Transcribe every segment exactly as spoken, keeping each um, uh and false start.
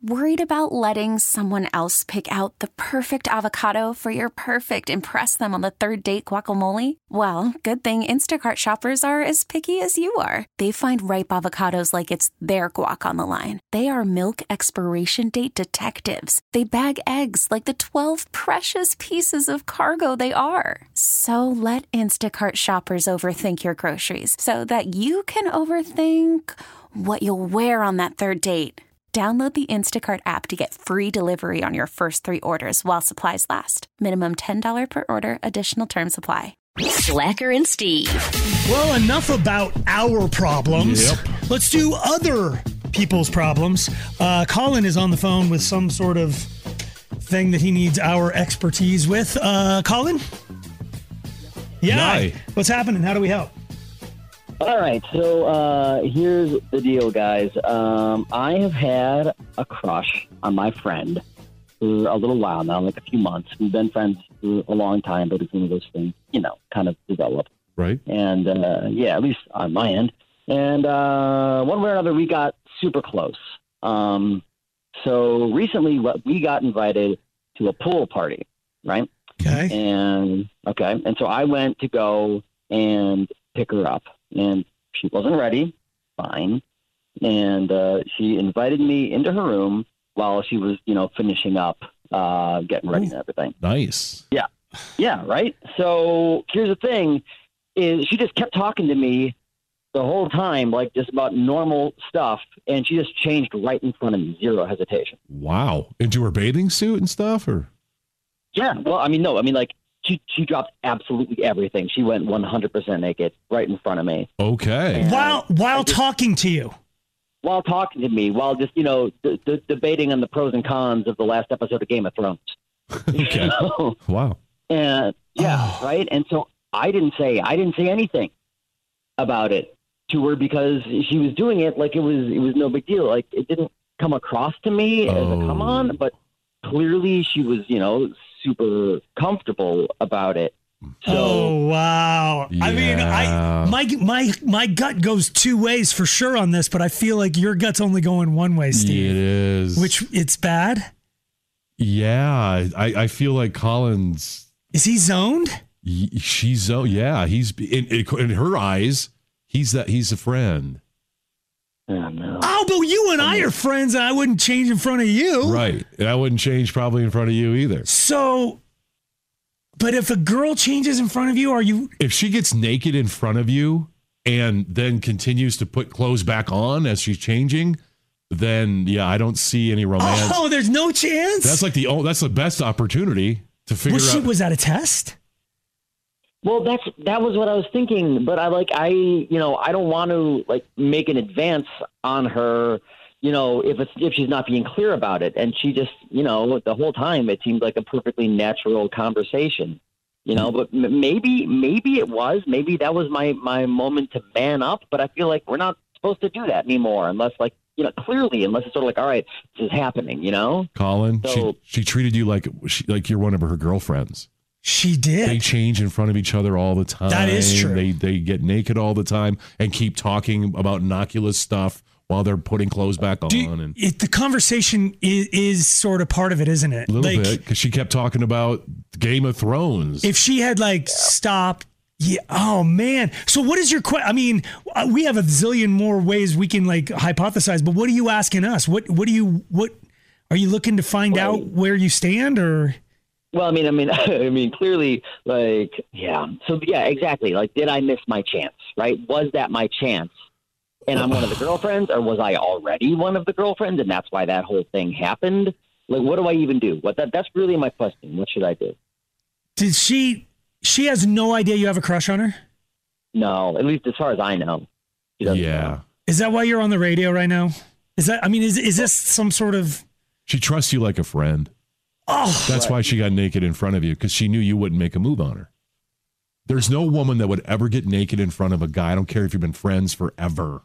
Worried about letting someone else pick out the perfect avocado for your perfect impress them on the third date guacamole? Well, good thing Instacart shoppers are as picky as you are. They find ripe avocados like it's their guac on the line. They are milk expiration date detectives. They bag eggs like the twelve precious pieces of cargo they are. So let Instacart shoppers overthink your groceries so that you can overthink what you'll wear on that third date. Download the Instacart app to get free delivery on your first three orders while supplies last. Minimum ten dollars per order. Additional terms apply. Slacker and Steve. Well, enough about our problems. Yep. Let's do other people's problems. Uh, Colin is on the phone with some sort of thing that he needs our expertise with. Uh, Colin? Yeah. Hi. What's happening? How do we help? All right, so uh, here's the deal, guys. Um, I have had a crush on my friend for a little while now, like a few months. We've been friends for a long time, but it's one of those things, you know, kind of develop. Right. And, uh, yeah, at least on my end. And uh, one way or another, we got super close. Um, so recently, we got invited to a pool party, right? Okay. And, okay, and so I went to go and pick her up. And she wasn't ready. Fine. And uh, she invited me into her room while she was, you know, finishing up, uh, getting ready and everything. Nice. Yeah. Yeah, right? So here's the thing, is she just kept talking to me the whole time, like just about normal stuff, and she just changed right in front of me, zero hesitation. Wow. Into her bathing suit and stuff, or? Yeah. Well, I mean, no. I mean, like, She she dropped absolutely everything. She went one hundred percent naked right in front of me. Okay. And While while just, talking to you. While talking to me, while just, you know, d- d- debating on the pros and cons of the last episode of Game of Thrones. Okay. So, Wow. and yeah, Oh. right. And so I didn't say I didn't say anything about it to her because she was doing it like it was it was no big deal. Like it didn't come across to me as a come on, but clearly she was, you know, super comfortable about it. So, oh wow! Yeah. I mean, I my my my gut goes two ways for sure on this, but I feel like your gut's only going one way, Steve. It is. Which it's bad. Yeah, I, I feel like Colin's. Is he zoned? She's oh yeah, he's in, in her eyes. He's that he's a friend. oh, no. Oh, but you and I are friends, and I wouldn't change in front of you. Right. And I wouldn't change probably in front of you either. So, but if a girl changes in front of you, are you? If she gets naked in front of you and then continues to put clothes back on as she's changing, then yeah, I don't see any romance. Oh, there's no chance. That's like the oh, that's the best opportunity to figure was she, out. was that a test? Well, that's that was what I was thinking, but I like I you know I don't want to like make an advance on her, you know, if it's if she's not being clear about it, and she just you know the whole time it seemed like a perfectly natural conversation, you know. But m- maybe maybe it was maybe that was my my moment to man up, but I feel like we're not supposed to do that anymore unless like you know clearly unless it's sort of like all right, this is happening, you know. Colin, So- she she treated you like she, like you're one of her girlfriends. She did. They change in front of each other all the time. That is true. They they get naked all the time and keep talking about innocuous stuff while they're putting clothes back on. Do you- and it, the conversation is, is sort of part of it, isn't it? a little like, bit because she kept talking about Game of Thrones. If she had like stopped, yeah. Oh man. So what is your question? I mean, uh, we have a zillion more ways we can like hypothesize, but what are you asking us? What what do you what are you looking to find Well- out where you stand or? Well, I mean, I mean, I mean, clearly, like, yeah. So, yeah, exactly. Like, did I miss my chance, right? Was that my chance? And I'm one of the girlfriends, or was I already one of the girlfriends, and that's why that whole thing happened? Like, what do I even do? What that, that's really my question. What should I do? Did she? She has no idea you have a crush on her. No, at least as far as I know. She doesn't yeah. know. Is that why you're on the radio right now? Is that? I mean, is is this some sort of? She trusts you like a friend. Oh, That's why she got naked in front of you, because she knew you wouldn't make a move on her. There's no woman that would ever get naked in front of a guy. I don't care if you've been friends forever.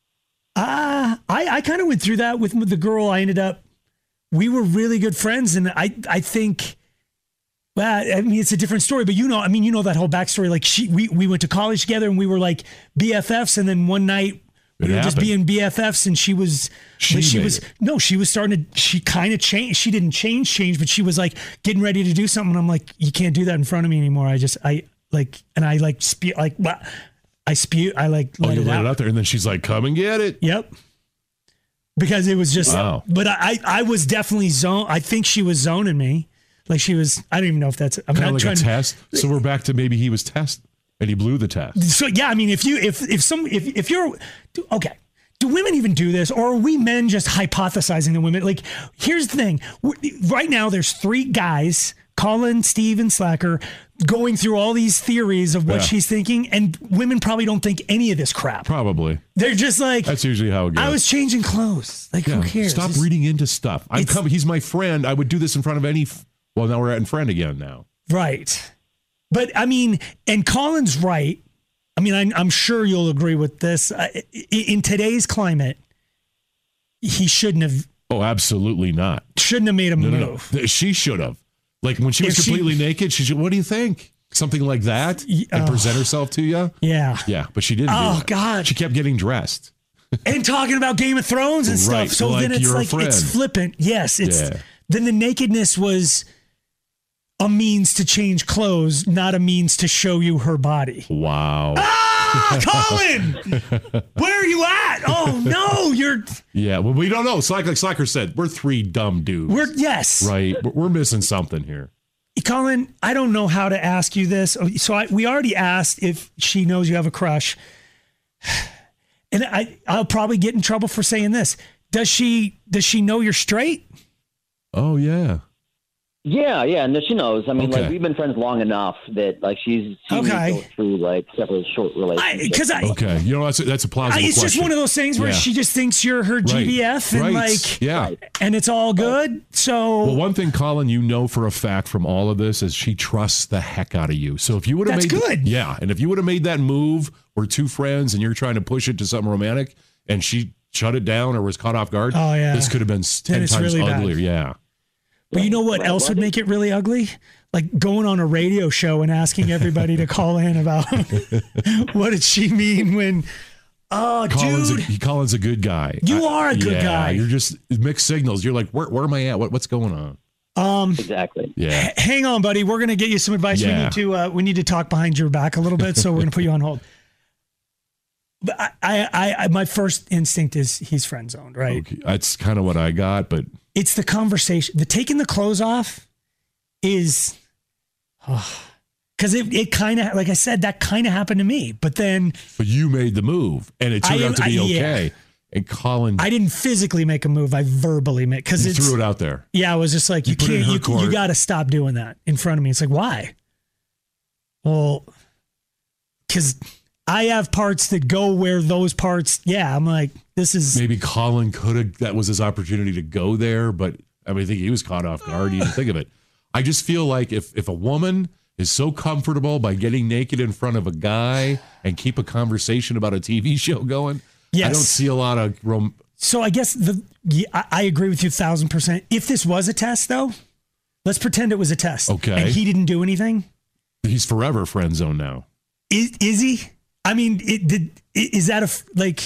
Ah, I, I kind of went through that with, with the girl. I ended up, we were really good friends. And I, I think, well, I mean, it's a different story, but you know, I mean, you know, that whole backstory, like she, we, we went to college together and we were like B F Fs. And then one night We It were just happened. being B F Fs, and she was She when she made was it. no, she was starting to. She kind of changed. She didn't change, change, but she was like getting ready to do something. And I'm like, you can't do that in front of me anymore. I just, I like, and I like spew, like, what? I spew, I like Oh, let you it let out. it out there, and then she's like, "Come and get it." Yep. Because it was just, Wow. but I, I was definitely zone. I think she was zoning me, like she was. I don't even know if that's. I'm Kind not of like trying a to. test. So we're back to maybe he was test, and he blew the test. So yeah, I mean, if you if if some if if you're okay, do women even do this, or are we men just hypothesizing the women? Like, here's the thing: We're- right now, there's three guys, Colin, Steve, and Slacker, going through all these theories of what Yeah. she's thinking, and women probably don't think any of this crap. Probably. They're just like, That's usually how it goes. I was changing clothes. Like, Yeah, who cares? Stop It's- reading into stuff. I'm It's- coming. He's my friend. I would do this in front of any. F- well, now we're at in friend again. Now. Right. But I mean, and Colin's right. I mean, I, I'm sure you'll agree with this. Uh, i- in today's climate, he shouldn't have Oh, absolutely not. shouldn't have made a No, no, move. no. She should have. Like when she was If she- completely naked, she should. What do you think? Something like that, Y- and oh. present herself to you. Yeah. Yeah, but she didn't. do Oh, that. God. She kept getting dressed. And talking about Game of Thrones and Right, stuff. So like then it's you're a like it's friend. flippant. Yes, it's Yeah. then the nakedness was a means to change clothes, not a means to show you her body. Wow. Ah, Colin, where are you at? Oh no, you're Yeah. Well, we don't know. It's like like Slacker said, we're three dumb dudes. we're yes. right. We're- We're missing something here. Colin, I don't know how to ask you this. So I, we already asked if she knows you have a crush. And I, I'll probably get in trouble for saying this. Does she does she know you're straight? Oh yeah. Yeah, yeah, no, she knows. I mean, Okay. like we've been friends long enough that like she's seen Okay. me go through like several short relationships. Because I, Okay. You know that's a, that's a I, plausible it's question. just one of those things where Yeah. she just thinks you're her G B F and right. like yeah. Right. and it's all good. So Well, one thing, Colin, you know for a fact from all of this is she trusts the heck out of you. So if you would have That's made good. yeah, and if you would have made that move, we're two friends and you're trying to push it to something romantic, and she shut it down or was caught off guard, Oh, yeah. this could have been ten it's times really bad. uglier. Yeah. But you know what Right, else well, would I make it really ugly? Like going on a radio show and asking everybody to call in about what did she mean when, oh, Colin's dude, a, he, Colin's a good guy. You are a good yeah, guy. You're just mixed signals. You're like, where, where am I at? What, what's going on? um, Exactly. Yeah. h- hang on, buddy. We're gonna get you some advice. We Yeah. need to uh, we need to talk behind your back a little bit, so we're gonna put you on hold. But I, I, I, my first instinct is he's friend zoned, right? Okay. That's kind of what I got, but It's the conversation. The taking the clothes off is, because it, it kind of, like I said, that kind of happened to me. But then but you made the move, and it turned I am- out to be I- yeah. okay. And Colin, I didn't physically make a move. I verbally made because you it's threw it out there. yeah. I was just like, you, You put it in can't. her You, court. you got to stop doing that in front of me. It's like, why? Well, because I have parts that go where those parts. Yeah, I'm like, this is Maybe Colin could have, that was his opportunity to go there, but I mean, I think he was caught off guard. He didn't think of it. I just feel like if, if a woman is so comfortable by getting naked in front of a guy and keep a conversation about a T V show going, I Yes. don't see a lot of rom- So I guess the yeah, I, I agree with you a thousand percent. If this was a test, though, let's pretend it was a test. Okay. And he didn't do anything. he's forever friend zone now. Is, is he? I mean, it did. i- Is that a f- like?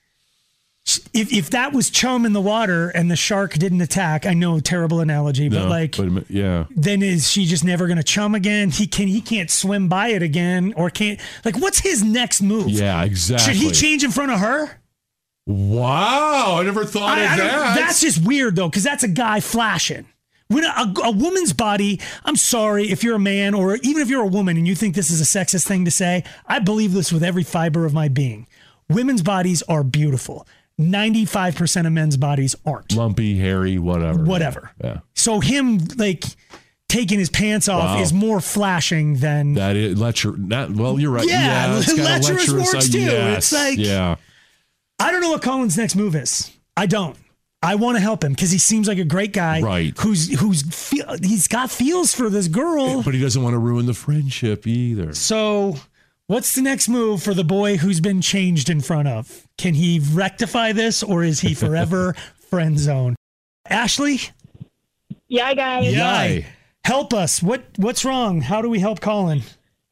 If if that was chum in the water and the shark didn't attack, I know terrible analogy, but No, like, but yeah. then is she just never going to chum again? He can he can't swim by it again, or can't like what's his next move? Yeah, exactly. Should he change in front of her? Wow, I never thought I- of I don't- that. that's just weird though, because that's a guy flashing. When a, a woman's body, I'm sorry if you're a man or even if you're a woman and you think this is a sexist thing to say, I believe this with every fiber of my being. Women's bodies are beautiful. ninety-five percent of men's bodies aren't. lumpy, hairy, whatever. Whatever. Yeah. So him like taking his pants off Wow. is more flashing than That is lecture. Not well. You're right. Yeah, Yeah, it's got a lecherous lecherous words, uh, too. yes, It's like- yeah. I don't know what Colin's next move is. I don't. I want to help him because he seems like a great guy. Right. Who's who's feel, he's got feels for this girl. But he doesn't want to ruin the friendship either. So, what's the next move for the boy who's been changed in front of? Can he rectify this, or is he forever friend zone? Ashley, Yeah, guys. Yeah. Yay. help us. What what's wrong? How do we help Colin?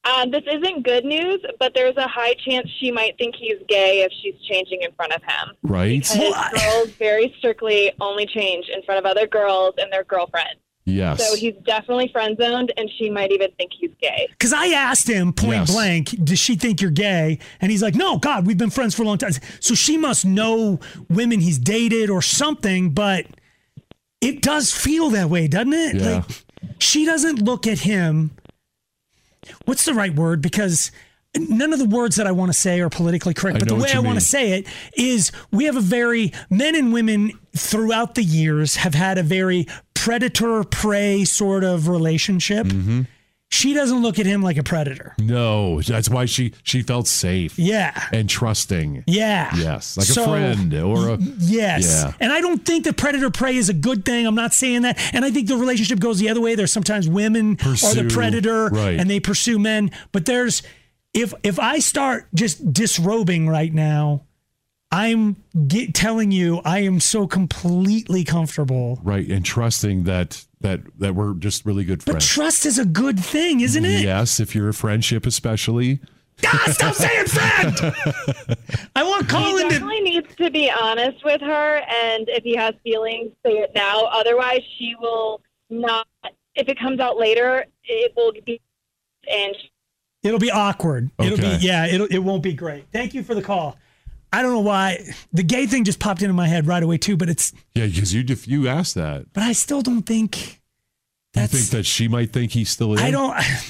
Um, this isn't good news, but there's a high chance she might think he's gay if she's changing in front of him. Right. Because Well, I- girls very strictly only change in front of other girls and their girlfriends. Yes. So he's definitely friend zoned, and she might even think he's gay. Because I asked him point Yes. blank, does she think you're gay? And he's like, no, God, we've been friends for a long time. So she must know women he's dated or something, but it does feel that way, doesn't it? Yeah. Like, she doesn't look at him. What's the right word? Because none of the words that I want to say are politically correct, I but the know way what I you want mean. to say it is we have a very, men and women throughout the years have had a very predator prey sort of relationship. Mm-hmm. She doesn't look at him like a predator. No, that's why she she felt safe Yeah. and trusting. Yeah. Yes, like So, a friend or a Yes. Yeah. And I don't think that predator prey is a good thing. I'm not saying that. And I think the relationship goes the other way. There's sometimes women are Pursue, the predator right. and they pursue men. But there's if if I start just disrobing right now, I'm get, telling you I am so completely comfortable. right and trusting that that that we're just really good But friends. trust is a good thing, isn't it? Yes, if you're a friendship, especially. Ah, stop saying friend. I want He Colin to. definitely needs to be honest with her, and if he has feelings, say it now. Otherwise, she will not. If it comes out later, it will be, and It'll be awkward. It'll Okay. be yeah. It'll it won't be great. Thank you for the call. I don't know why the gay thing just popped into my head right away too, but it's Yeah, because you if you asked that, but I still don't think you that's. think that she might think he's still in. I don't.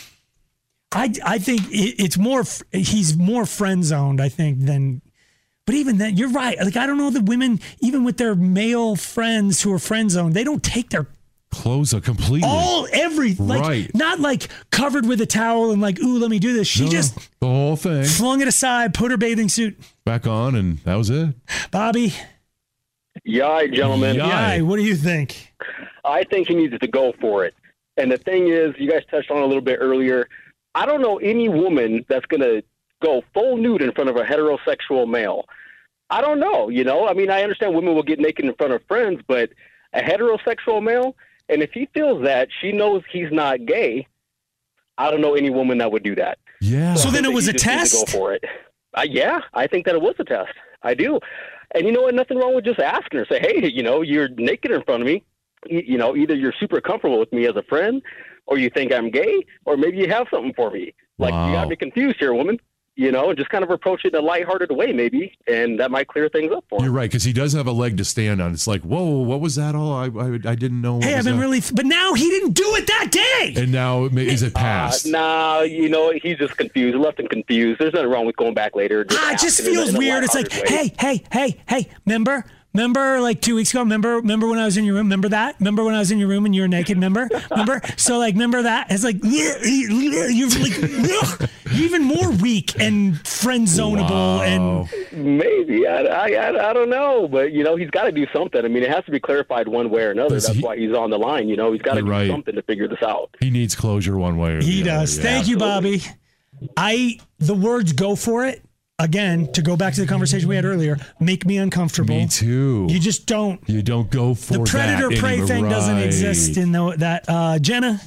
I I think it, it's more. f- He's more friend zoned. I think than. But even then, you're right. Like I don't know that women, even with their male friends who are friend zoned, they don't take their close a completely. all every like Right. not like covered with a towel and like ooh let me do this. She No, just the whole thing flung it aside, put her bathing suit. back on, and that was it. Bobby, Yai, gentlemen. Yai. yeah, what do you think? I think he needs to go for it. And the thing is, you guys touched on it a little bit earlier. I don't know any woman that's going to go full nude in front of a heterosexual male. I don't know, you know? I mean, I understand women will get naked in front of friends, but a heterosexual male, and if he feels that, she knows he's not gay, I don't know any woman that would do that. Yeah. So I then it think was he a just needs to test? Go for it. Uh, yeah, I think that it was a test. I do. And you know what? Nothing wrong with just asking her. Say, hey, you know, you're naked in front of me. You, you know, either you're super comfortable with me as a friend, or you think I'm gay, or maybe you have something for me. Like, Wow. you got me confused here, woman. You know, and just kind of approach it in a lighthearted way, maybe, and that might clear things up for him. You're right, because he does have a leg to stand on. It's like, whoa, what was that all? I I, I didn't know. What Hey, I've was been that. really, but now he didn't do it that day. And now, is it Uh, past? nah, you know, he's just confused, left him confused. There's nothing wrong with going back later. Just Ah, it just asking in a- feels in a weird. It's like, lighthearted way. hey, hey, hey, hey, remember? Remember like two weeks ago? Remember, remember when I was in your room? Remember that? Remember when I was in your room and you were naked? Remember? Remember? So like, remember that? It's like you're like even more weak and friend zonable and Maybe I, I, I, I don't know, but you know he's got to do something. I mean, it has to be clarified one way or another. Does That's he- why he's on the line. You know, he's got to You're do right. something to figure this out. He needs closure one way or he the other. does. Yeah. Thank you, Bobby. I the words "go for it" again to go back to the conversation we had earlier make me uncomfortable. Me too. You just don't. You don't go for The predator that prey anymore. thing doesn't Right. exist in the, that. Uh, Jenna,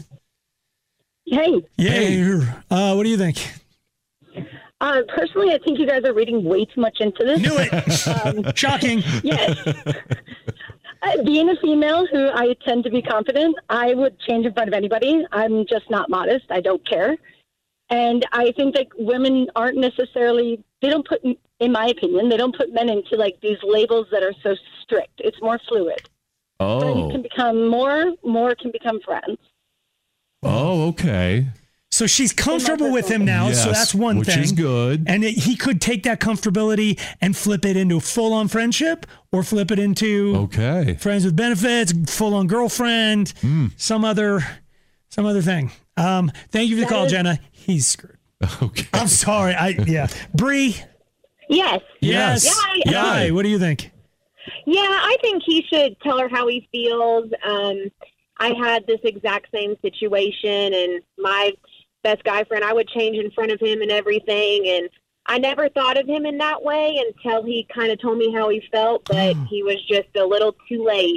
Hey, yeah. Uh, what do you think? uh, personally, I think you guys are reading way too much into this. Knew it. Shocking. Yes. Uh, being a female who I tend to be confident, I would change in front of anybody. I'm just not modest. I don't care. And I think that women aren't necessarily, they don't put, in my opinion, they don't put men into like these labels that are so strict. It's more fluid. Friends Oh. can become more, more can become friends. Oh, okay. So she's comfortable with him now, so Yes, that's one which thing. is good. And it, he could take that comfortability and flip it into full-on friendship, or flip it into Okay. friends with benefits, full-on girlfriend, some other, some other thing. Um, thank you for the That call, is- Jenna. He's screwed. Okay. I'm sorry. I yeah. Bree. Yes. Yes. Yay. Yay. What do you think? Yeah, I think he should tell her how he feels. Um, I had this exact same situation, and my best guy friend, I would change in front of him and everything, and I never thought of him in that way until he kind of told me how he felt, but he was just a little too late.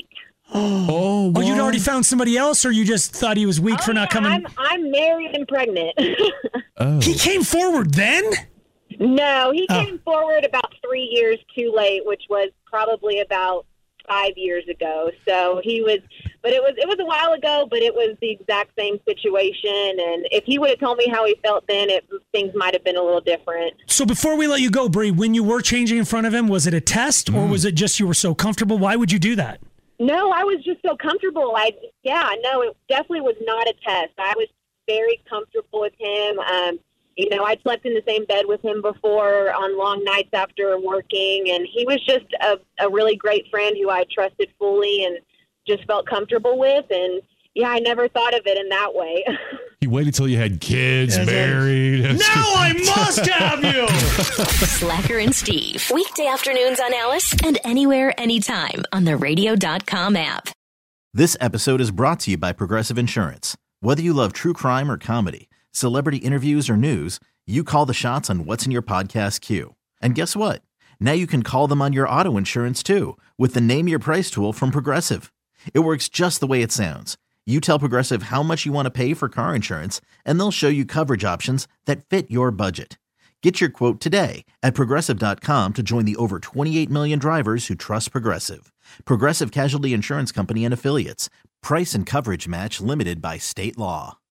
Oh, Oh, you'd what? already found somebody else, or you just thought he was weak Oh, for not yeah, coming? I'm, I'm married and pregnant. Oh. He came forward then? No, he Oh. came forward about three years too late, which was probably about five years ago. So he was, but it was it was a while ago. But it was the exact same situation. And if he would have told me how he felt then, it, things might have been a little different. So before we let you go, Bree, when you were changing in front of him, was it a test or was it just you were so comfortable? Why would you do that? No, I was just so comfortable. I yeah, no, it definitely was not a test. I was very comfortable with him. Um, you know, I'd slept in the same bed with him before on long nights after working, and he was just a, a really great friend who I trusted fully and just felt comfortable with. And yeah, I never thought of it in that way. He waited till you had kids, Yes, married. Now I must have you. Slacker and Steve. Weekday afternoons on Alice and anywhere, anytime on the radio dot com app. This episode is brought to you by Progressive Insurance. Whether you love true crime or comedy, celebrity interviews or news, you call the shots on what's in your podcast queue. And guess what? Now you can call them on your auto insurance too with the Name Your Price tool from Progressive. It works just the way it sounds. You tell Progressive how much you want to pay for car insurance, and they'll show you coverage options that fit your budget. Get your quote today at Progressive dot com to join the over twenty-eight million drivers who trust Progressive. Progressive Casualty Insurance Company and Affiliates. Price and coverage match limited by state law.